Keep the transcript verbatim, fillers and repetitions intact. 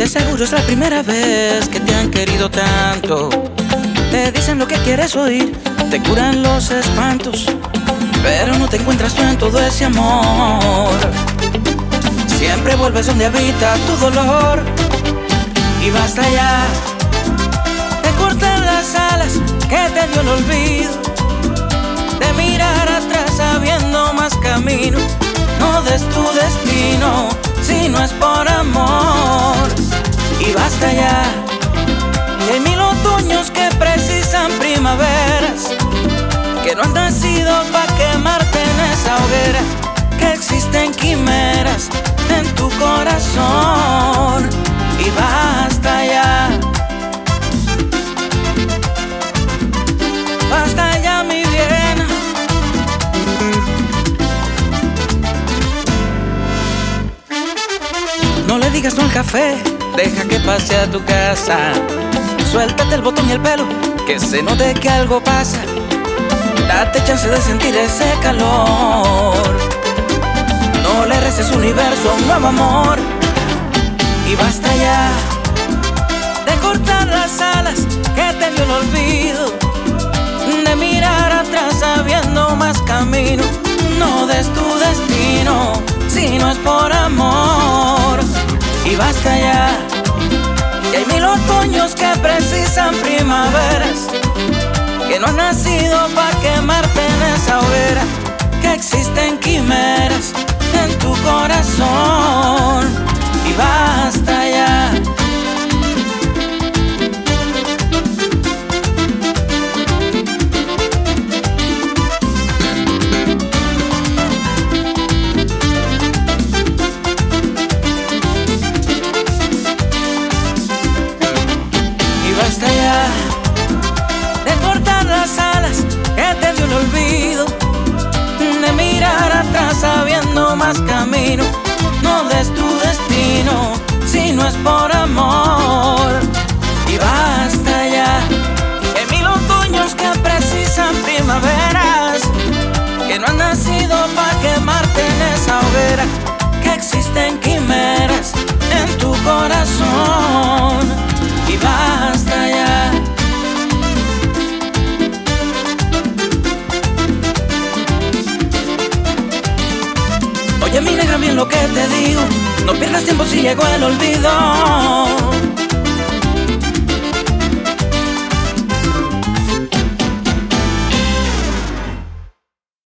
De seguro es la primera vez que te han querido tanto. Te dicen lo que quieres oír, te curan los espantos, pero no te encuentras tú en todo ese amor. Siempre vuelves donde habita tu dolor, y basta ya. Te cortan las alas que te dio el olvido, de mirar atrás sabiendo más camino. No des tu destino si no es por amor, y basta ya. Y hay mil otoños que precisan primaveras, que no han nacido pa' quemarte en esa hoguera, que existen quimeras en tu corazón, y basta ya. Basta ya, mi bien. No le digas no al café, deja que pase a tu casa. Suéltate el botón y el pelo, que se note que algo pasa. Date chance de sentir ese calor. No le reces universo a un nuevo amor, y basta ya de cortar las alas que te dio el olvido, de mirar atrás sabiendo más camino. No des tu destino si no es por amor, y basta ya. Y hay mil otoños que precisan primaveras, que no han nacido pa' quemarte en esa hoguera, que existen quimeras en tu corazón, y basta ya. Basta ya de cortar las alas que te dio el olvido, de mirar atrás sabiendo más camino. No des tu destino si no es por amor, y basta ya. Hay mil otoños que precisan primaveras, que no han nacido pa' quemarte en esa hoguera, que existen quimeras en tu corazón, y basta ya. Oye, mi negra, bien lo que te digo, no pierdas tiempo si llegó el olvido.